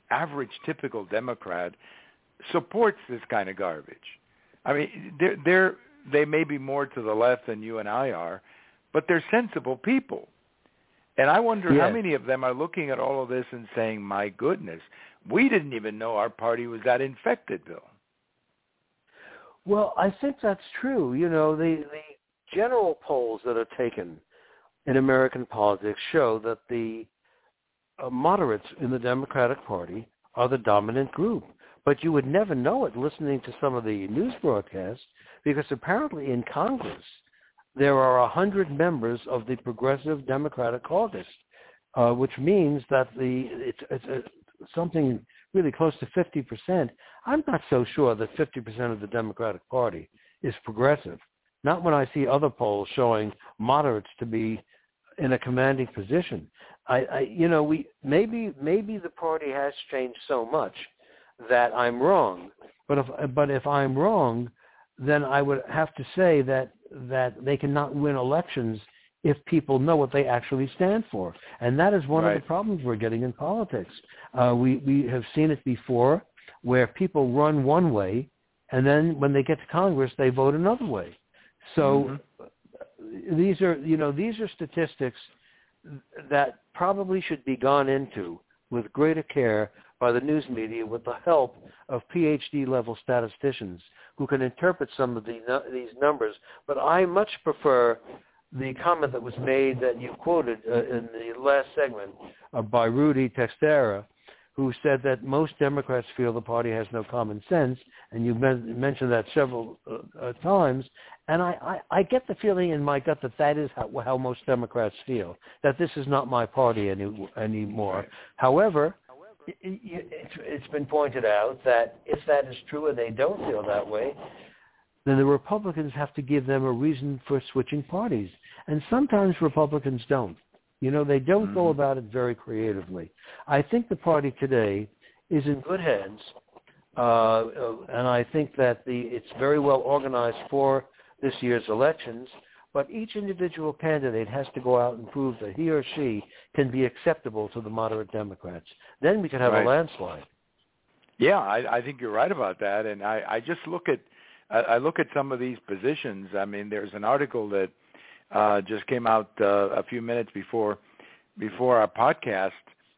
average, typical Democrat supports this kind of garbage. I mean, they're, they're, they may be more to the left than you and I are, but they're sensible people. And I wonder yes. how many of them are looking at all of this and saying, my goodness, we didn't even know our party was that infected, Bill. Well, I think that's true. You know, the, the general polls that are taken in American politics show that the uh, moderates in the Democratic Party are the dominant group. But you would never know it listening to some of the news broadcasts, because apparently in Congress there are one hundred members of the Progressive Democratic Caucus, uh, which means that the it's, it's a, something really close to fifty percent. I'm not so sure that fifty percent of the Democratic Party is progressive. Not when I see other polls showing moderates to be in a commanding position. I, I you know, we maybe maybe the party has changed so much that I'm wrong. But if but if I'm wrong, then I would have to say that that they cannot win elections if people know what they actually stand for. And that is one right. of the problems we're getting in politics. Uh, we, we have seen it before where people run one way, and then when they get to Congress, they vote another way. So mm-hmm. these are, you know, these are statistics that probably should be gone into with greater care by the news media with the help of P H D level statisticians who can interpret some of the, these numbers. But I much prefer the comment that was made that you quoted uh, in the last segment uh, by Rudy Texeira, who said that most Democrats feel the party has no common sense, and you men- mentioned that several uh, uh, times. And I, I, I get the feeling in my gut that that is how, how most Democrats feel, that this is not my party any, anymore. Right. However, it, it, it's, it's been pointed out that if that is true and they don't feel that way, then the Republicans have to give them a reason for switching parties. And sometimes Republicans don't. You know, they don't mm-hmm. go about it very creatively. I think the party today is in good hands, uh, and I think that the it's very well organized for this year's elections, but each individual candidate has to go out and prove that he or she can be acceptable to the moderate Democrats. Then we can have right. a landslide. Yeah, I, I think you're right about that, and I, I just look at I look at some of these positions. I mean, there's an article that uh, just came out uh, a few minutes before before our podcast,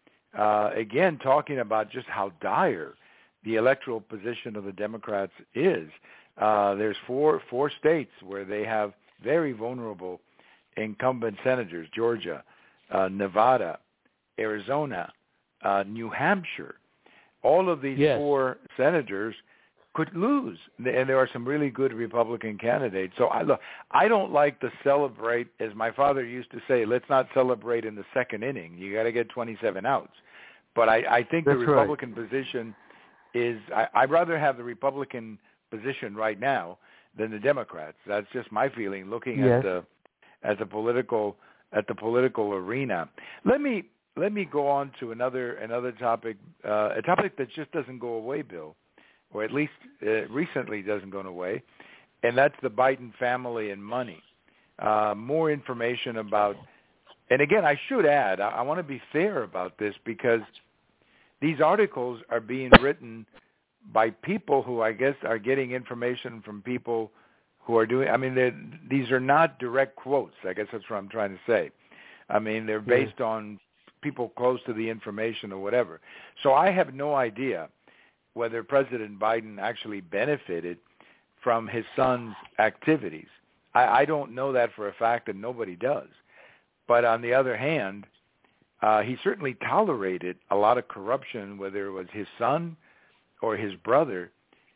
uh, again, talking about just how dire the electoral position of the Democrats is. Uh, there's four four states where they have very vulnerable incumbent senators: Georgia, uh, Nevada, Arizona, uh, New Hampshire. All of these yes. four senators could lose, and there are some really good Republican candidates. So I look, I don't like to celebrate, as my father used to say, let's not celebrate in the second inning. You got to get twenty-seven outs. But I, I think That's the Republican right. position is, I, I'd rather have the Republican position right now than the Democrats. That's just my feeling looking yes. at the at the political at the political arena. Let me let me go on to another another topic, uh, a topic that just doesn't go away, Bill, or at least uh, recently doesn't go away, and that's the Biden family and money. Uh, more information about, and again, I should add, I, I want to be fair about this because these articles are being written by people who I guess are getting information from people who are doing, I mean, these are not direct quotes. I guess that's what I'm trying to say. I mean, they're based mm-hmm. on people close to the information or whatever. So I have no idea whether President Biden actually benefited from his son's activities. I, I don't know that for a fact, and nobody does. But on the other hand, uh, he certainly tolerated a lot of corruption, whether it was his son or his brother.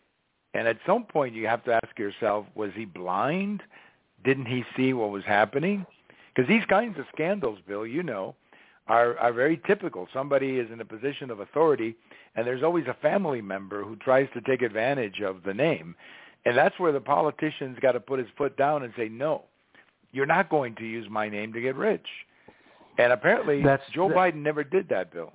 And at some point you have to ask yourself, was he blind? Didn't he see what was happening? Because these kinds of scandals, Bill, you know, are, are very typical. Somebody is in a position of authority, and there's always a family member who tries to take advantage of the name. And that's where the politician's got to put his foot down and say, no, you're not going to use my name to get rich. And apparently that's, Joe that, Biden never did that, Bill.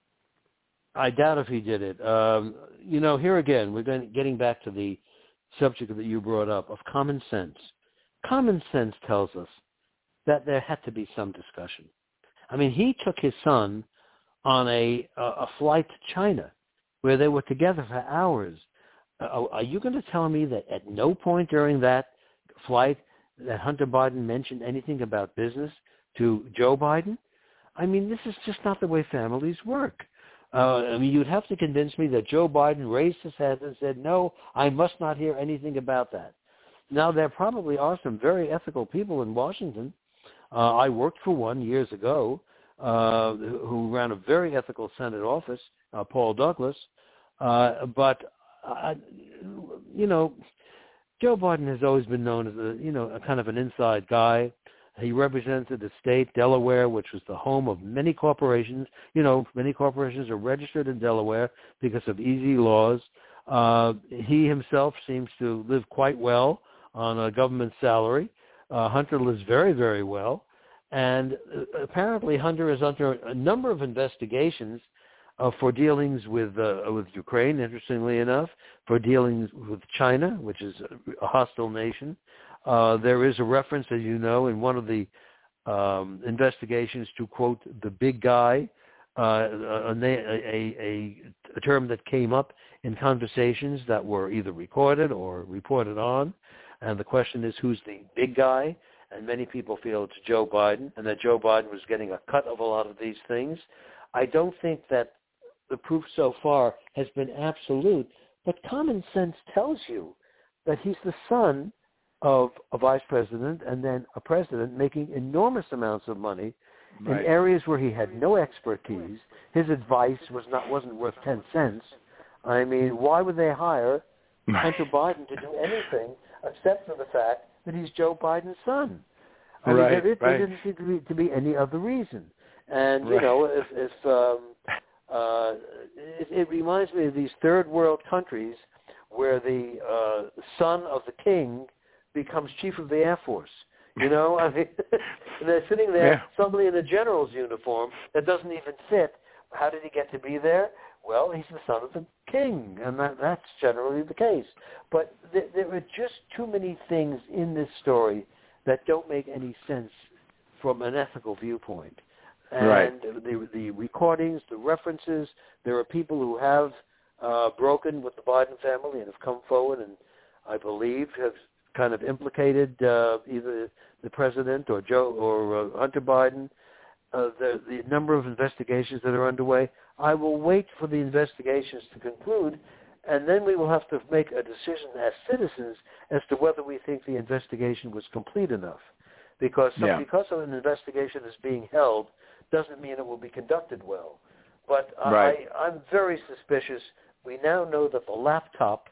I doubt if he did it. Um, you know, here again, we're going, getting back to the subject that you brought up of common sense. Common sense tells us that there had to be some discussion. I mean, he took his son on a a flight to China, where they were together for hours. Uh, are you going to tell me that at no point during that flight that Hunter Biden mentioned anything about business to Joe Biden? I mean, this is just not the way families work. Uh, I mean, you'd have to convince me that Joe Biden raised his hand and said, no, I must not hear anything about that. Now, there probably are some very ethical people in Washington. Uh, I worked for one years ago uh, who ran a very ethical Senate office, uh, Paul Douglas. Uh, but, uh, you know, Joe Biden has always been known as a, you know, a kind of an inside guy. He represented the state, Delaware, which was the home of many corporations. You know, many corporations are registered in Delaware because of easy laws. Uh, he himself seems to live quite well on a government salary. Uh, Hunter lives very, very well. And uh, apparently Hunter is under a number of investigations uh, for dealings with uh, with Ukraine, interestingly enough, for dealings with China, which is a hostile nation. Uh, there is a reference, as you know, in one of the um, investigations to, quote, the big guy, uh, a, a, a, a term that came up in conversations that were either recorded or reported on. And the question is, who's the big guy? And many people feel it's Joe Biden, and that Joe Biden was getting a cut of a lot of these things. I don't think that the proof so far has been absolute, but common sense tells you that he's the son of a vice president and then a president making enormous amounts of money right. in areas where he had no expertise. His advice was not wasn't worth ten cents. I mean, why would they hire Hunter Biden to do anything except for the fact that he's Joe Biden's son? I right, mean, there, right. there didn't seem to be, to be any other reason. And, right. you know, if, if um, uh, it, it reminds me of these third world countries where the uh, son of the king becomes chief of the Air Force. You know, I mean, they're sitting there, yeah. somebody in a general's uniform that doesn't even fit. How did he get to be there? Well, he's the son of the king, and that, that's generally the case. But th- there are just too many things in this story that don't make any sense from an ethical viewpoint. And right. the, the recordings, the references, there are people who have uh, broken with the Biden family and have come forward and, I believe, have kind of implicated uh, either the president or Joe or uh, Hunter Biden. Uh, the, the number of investigations that are underway. I will wait for the investigations to conclude, and then we will have to make a decision as citizens as to whether we think the investigation was complete enough. Because some, yeah. because an investigation is being held doesn't mean it will be conducted well. But right. I, I'm very suspicious. We now know that the laptop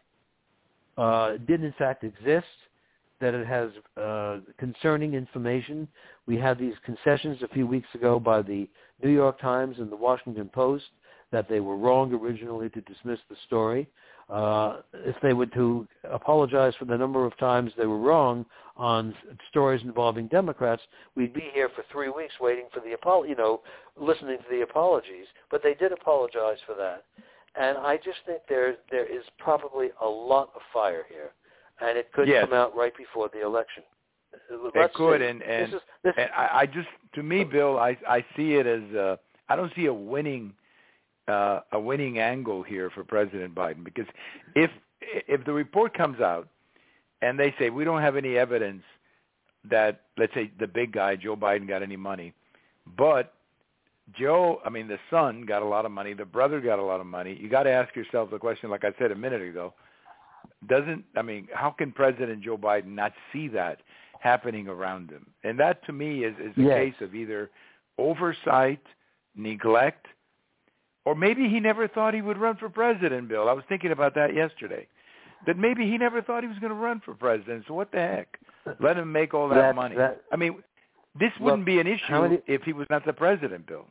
uh, did in fact exist, that it has uh, concerning information. We had these concessions a few weeks ago by the New York Times and the Washington Post that they were wrong originally to dismiss the story. Uh, if they were to apologize for the number of times they were wrong on stories involving Democrats, we'd be here for three weeks waiting for the apol- you know, listening to the apologies. But they did apologize for that. And I just think there there is probably a lot of fire here. And it could yes. come out right before the election. Let's it could, see. and and, this is, this, and I, I just, to me, Bill, I I see it as uh, I don't see a winning uh, a winning angle here for President Biden, because if if the report comes out and they say we don't have any evidence that, let's say, the big guy Joe Biden got any money, but Joe, I mean the son got a lot of money, the brother got a lot of money, you got to ask yourself the question, like I said a minute ago. Doesn't I mean, how can President Joe Biden not see that happening around him? And that, to me, is, is a yes. case of either oversight, neglect, or maybe he never thought he would run for president, Bill. I was thinking about that yesterday, that maybe he never thought he was going to run for president. So what the heck? Let him make all that, that money. That, I mean, this look, wouldn't be an issue many, if he was not the president, Bill.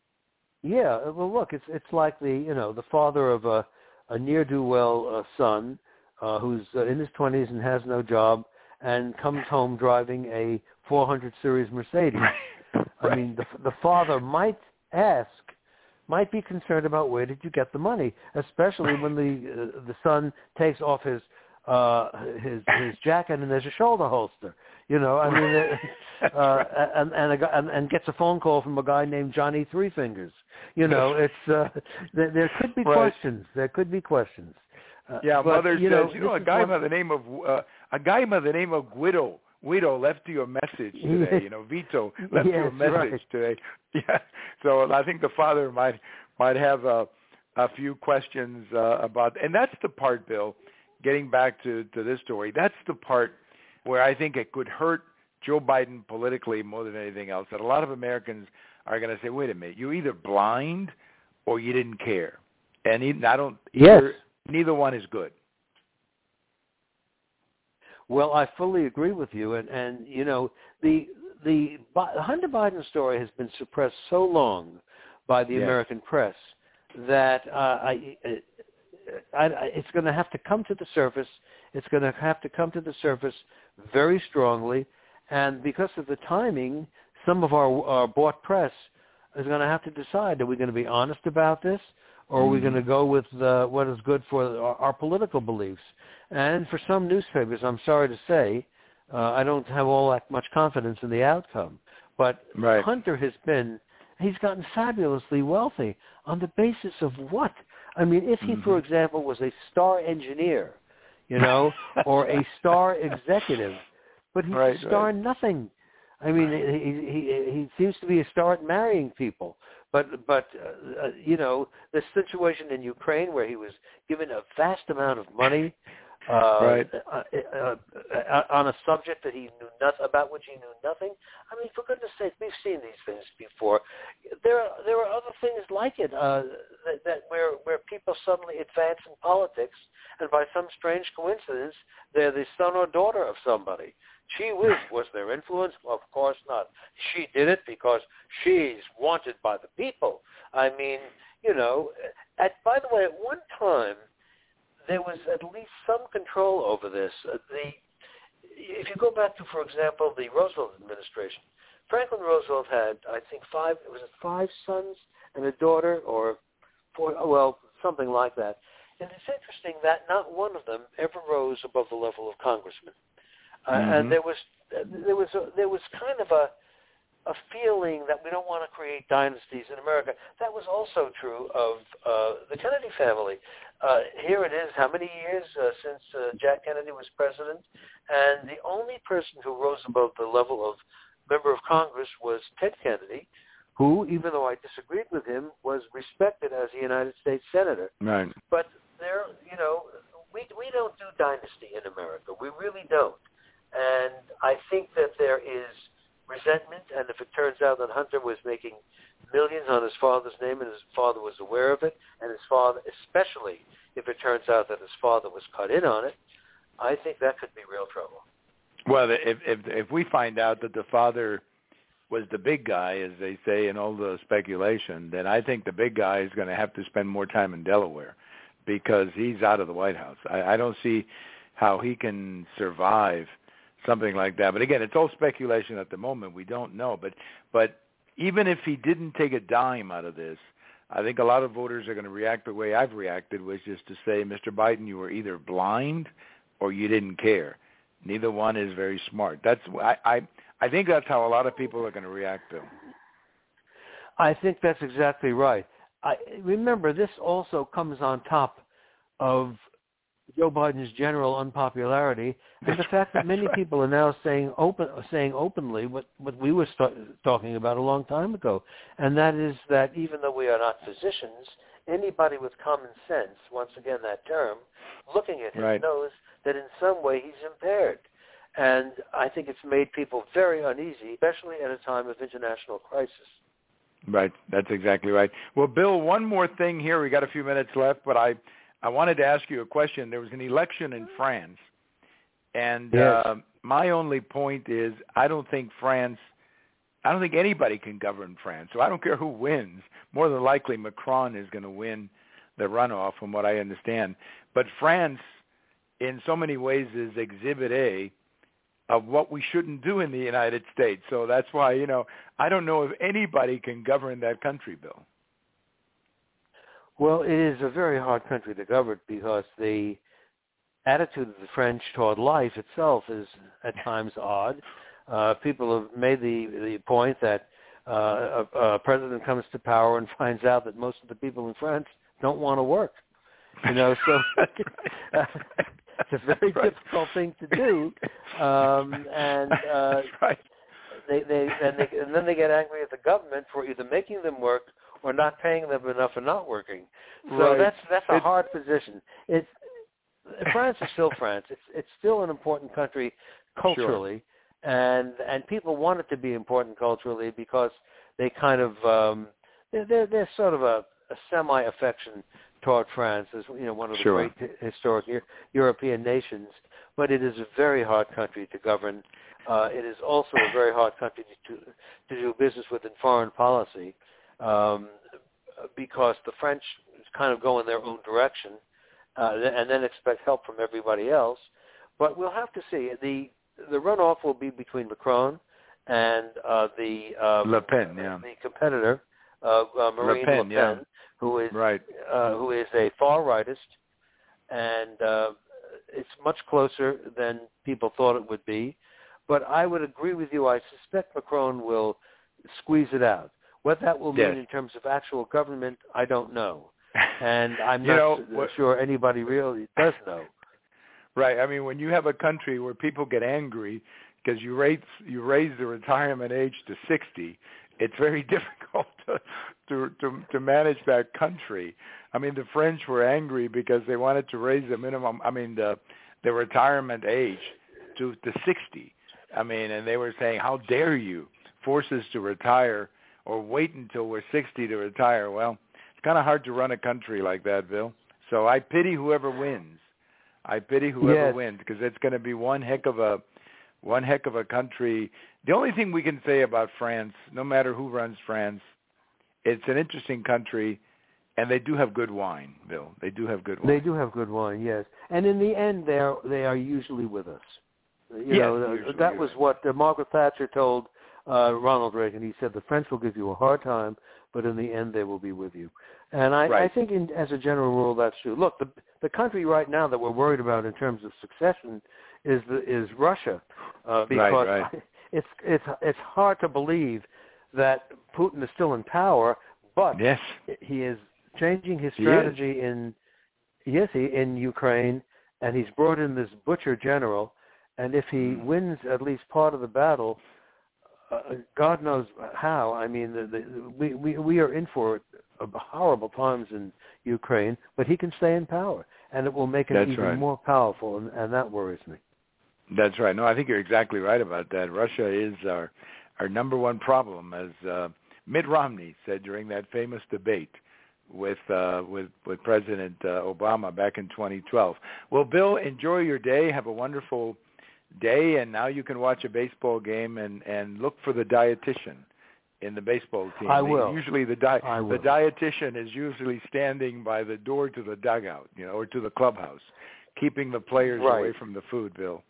Yeah, well, look, it's it's like the, you know, the father of a, a ne'er-do-well uh, son, Uh, who's uh, in his twenties and has no job and comes home driving a four hundred series Mercedes. Right. I mean, the, the father might ask, might be concerned about where did you get the money, especially when the uh, the son takes off his uh, his his jacket and there's a shoulder holster. You know, I mean, uh, and and, a, guy- and and gets a phone call from a guy named Johnny Three Fingers. You know, it's uh, there, there could be right. questions. There could be questions. Uh, yeah, but, Mother you says, know, you know, a this is guy one- by the name of uh, a guy by the name of Guido. Guido left you a message today. You know, Vito left yes, you a message right. today. Yeah, so I think the father might might have a a few questions uh, about, and that's the part, Bill. Getting back to to this story, that's the part where I think it could hurt Joe Biden politically more than anything else. That a lot of Americans are going to say, "Wait a minute, you're either blind or you didn't care," and even, I don't. Yes. Either, neither one is good. Well, I fully agree with you, and, and you know the the Hunter Biden story has been suppressed so long by the yes. American press that uh, I, I, I, it's going to have to come to the surface. It's going to have to come to the surface very strongly, and because of the timing, some of our, our bought press is going to have to decide: are we going to be honest about this, or are we going to go with uh, what is good for our, our political beliefs? And for some newspapers, I'm sorry to say, uh, I don't have all that much confidence in the outcome. But right. Hunter has been, he's gotten fabulously wealthy on the basis of what? I mean, if he, mm-hmm. for example, was a star engineer, you know, or a star executive, but he's right, a star right. nothing. I mean, he, he he seems to be a star at marrying people. But, but uh, you know, the situation in Ukraine where he was given a vast amount of money uh, right. uh, uh, uh, on a subject that he knew nothing about, which he knew nothing. I mean, for goodness sake, we've seen these things before. There are there are other things like it uh, that, that where where people suddenly advance in politics, and by some strange coincidence, they're the son or daughter of somebody. Gee whiz, was there influence? Well, of course not. She did it because she's wanted by the people. I mean, you know, at, by the way, at one time, there was at least some control over this. Uh, the, if you go back to, for example, the Roosevelt administration, Franklin Roosevelt had, I think, five, it was five sons and a daughter, or four, well, something like that. And it's interesting that not one of them ever rose above the level of congressman. Uh, mm-hmm. And there was there was a, there was kind of a a feeling that we don't want to create dynasties in America. That was also true of uh, the Kennedy family. Uh, here it is, how many years uh, since uh, Jack Kennedy was president, and the only person who rose above the level of member of Congress was Ted Kennedy, who, even though I disagreed with him, was respected as a United States senator. Right. But there, you know, we we don't do dynasty in America. We really don't. And I think that there is resentment, and if it turns out that Hunter was making millions on his father's name and his father was aware of it, and his father, especially if it turns out that his father was cut in on it, I think that could be real trouble. Well, if if if we find out that the father was the big guy, as they say in all the speculation, then I think the big guy is going to have to spend more time in Delaware because he's out of the White House. I, I don't see how he can survive something like that. But again, it's all speculation at the moment. We don't know. But but even if he didn't take a dime out of this, I think a lot of voters are going to react the way I've reacted, which is to say, Mister Biden, you were either blind or you didn't care. Neither one is very smart. That's I I, I think that's how a lot of people are going to react to him. I think that's exactly right. I, remember, this also comes on top of Joe Biden's general unpopularity, and the fact that many people are now saying open, saying openly what, what we were start, talking about a long time ago, and that is that even though we are not physicians, anybody with common sense, once again that term, looking at him right. knows that in some way he's impaired. And I think it's made people very uneasy, especially at a time of international crisis. Right. That's exactly right. Well, Bill, one more thing here. We got a few minutes left, but I I wanted to ask you a question. There was an election in France, and yes. uh, my only point is I don't think France, I don't think anybody can govern France. So I don't care who wins. More than likely, Macron is going to win the runoff, from what I understand. But France, in so many ways, is Exhibit A of what we shouldn't do in the United States. So that's why, you know, I don't know if anybody can govern that country, Bill. Well, it is a very hard country to govern because the attitude of the French toward life itself is at times odd. Uh, people have made the, the point that uh, a, a president comes to power and finds out that most of the people in France don't want to work. You know, so uh, it's a very right. difficult thing to do. Um, and uh, right. they, they, and they and then they get angry at the government for either making them work or not paying them enough for not working. So right. that's that's a it's, hard position. It's France is still France. It's it's still an important country culturally, sure. and and people want it to be important culturally because they kind of um, they're they're sort of a, a semi-affection toward France as you know one of the sure. great historic European nations. But it is a very hard country to govern. Uh, it is also a very hard country to to do business with in foreign policy um, because the French kind of go in their own direction. Uh, and then expect help from everybody else. But we'll have to see. The the runoff will be between Macron and uh, the um, Le Pen, yeah. the competitor, uh, uh, Marine Le Pen, Le Pen yeah. who is right. uh, who is a far rightist, and uh, it's much closer than people thought it would be. But I would agree with you. I suspect Macron will squeeze it out. What that will mean yes. in terms of actual government, I don't know. And I'm you not know, what, sure anybody really does know. Right. I mean, when you have a country where people get angry because you raise you raise the retirement age to sixty, it's very difficult to, to to to manage that country. I mean, the French were angry because they wanted to raise the minimum. I mean, the the retirement age to to sixty. I mean, and they were saying, "How dare you force us to retire or wait until we're sixty to retire?" Well, kind of hard to run a country like that, Bill. So I pity whoever wins. I pity whoever yes. wins because it's going to be one heck of a one heck of a country. The only thing we can say about France, no matter who runs France, it's an interesting country, and they do have good wine, Bill. They do have good wine. They do have good wine, yes. And in the end, they are they are usually with us. You yes, know, usually, that was what uh, Margaret Thatcher told uh, Ronald Reagan. He said the French will give you a hard time, but in the end, they will be with you. And I, right. I think, in, as a general rule, that's true. Look, the the country right now that we're worried about in terms of succession is the, is Russia, uh, because right, right. it's it's it's hard to believe that Putin is still in power, but yes. he is changing his strategy in yes, he, in Ukraine, and he's brought in this butcher general. And if he wins at least part of the battle, uh, God knows how. I mean, the, the, we, we we are in for horrible times in Ukraine, but he can stay in power, and it will make him That's even right. more powerful, and, and that worries me. That's right. No, I think you're exactly right about that. Russia is our our number one problem, as uh, Mitt Romney said during that famous debate with uh, with with President uh, Obama back in twenty twelve. Well, Bill, enjoy your day. Have a wonderful day, and now you can watch a baseball game and, and look for the dietitian in the baseball team. I will. Usually the di- I will. the dietitian is usually standing by the door to the dugout, you know, or to the clubhouse, keeping the players right. away from the food, Bill.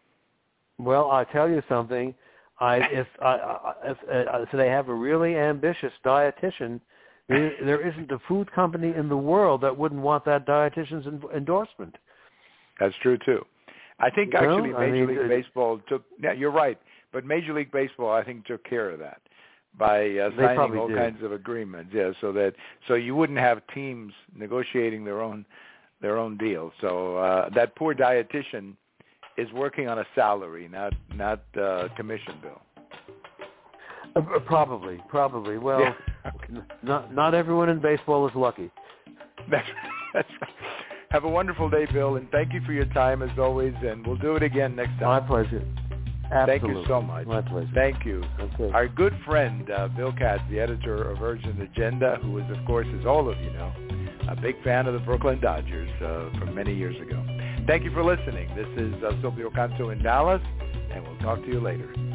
Well, I tell you something. I if I if, uh, if they have a really ambitious dietitian, there, there isn't a food company in the world that wouldn't want that dietitian's endorsement. That's true too. I think well, actually Major I mean, League it, Baseball took. Yeah, you're right. But Major League Baseball, I think, took care of that by uh, signing all did. kinds of agreements. Yeah, so that so you wouldn't have teams negotiating their own their own deal. So uh, that poor dietitian is working on a salary, not not uh, commission, Bill. Uh, probably, probably. Well, yeah. okay. not not everyone in baseball is lucky. That's, that's right. Have a wonderful day, Bill, and thank you for your time as always, and we'll do it again next time. My pleasure. Absolutely. Thank you so much. My pleasure. Thank you. Okay. Our good friend, uh, Bill Katz, the editor of Urgent Agenda, who is, of course, as all of you know, a big fan of the Brooklyn Dodgers uh, from many years ago. Thank you for listening. This is uh, Silvio Canto in Dallas, and we'll talk to you later.